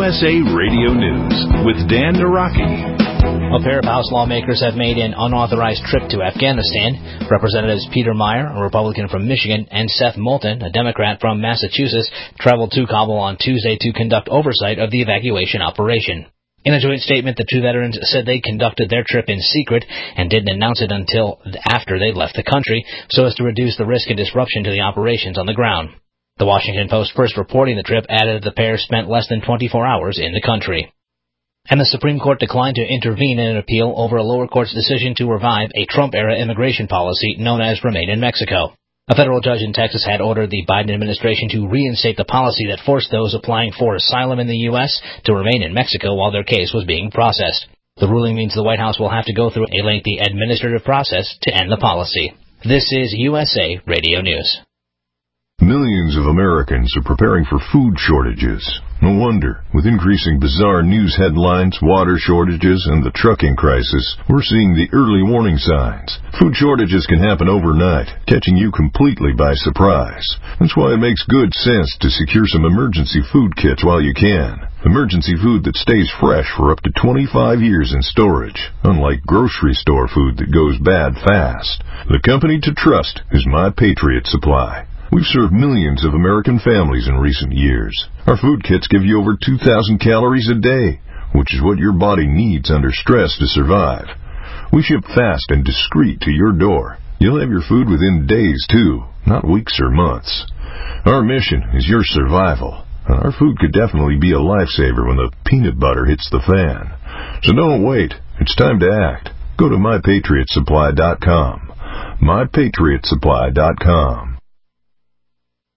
USA Radio News with Dan Naraki. A pair of House lawmakers have made an unauthorized trip to Afghanistan. Representatives Peter Meyer, a Republican from Michigan, and Seth Moulton, a Democrat from Massachusetts, traveled to Kabul on Tuesday to conduct oversight of the evacuation operation. In a joint statement, the two veterans said they conducted their trip in secret and didn't announce it until after they left the country, so as to reduce the risk and disruption to the operations on the ground. The Washington Post, first reporting the trip, added the pair spent less than 24 hours in the country. And the Supreme Court declined to intervene in an appeal over a lower court's decision to revive a Trump-era immigration policy known as Remain in Mexico. A federal judge in Texas had ordered the Biden administration to reinstate the policy that forced those applying for asylum in the U.S. to remain in Mexico while their case was being processed. The ruling means the White House will have to go through a lengthy administrative process to end the policy. This is USA Radio News. Millions of Americans are preparing for food shortages. No wonder. With increasing bizarre news headlines, water shortages, and the trucking crisis, we're seeing the early warning signs. Food shortages can happen overnight, catching you completely by surprise. That's why it makes good sense to secure some emergency food kits while you can. Emergency food that stays fresh for up to 25 years in storage, unlike grocery store food that goes bad fast. The company to trust is My Patriot Supply. We've served millions of American families in recent years. Our food kits give you over 2,000 calories a day, which is what your body needs under stress to survive. We ship fast and discreet to your door. You'll have your food within days, too, not weeks or months. Our mission is your survival. Our food could definitely be a lifesaver when the peanut butter hits the fan. So don't wait. It's time to act. Go to MyPatriotSupply.com. MyPatriotSupply.com.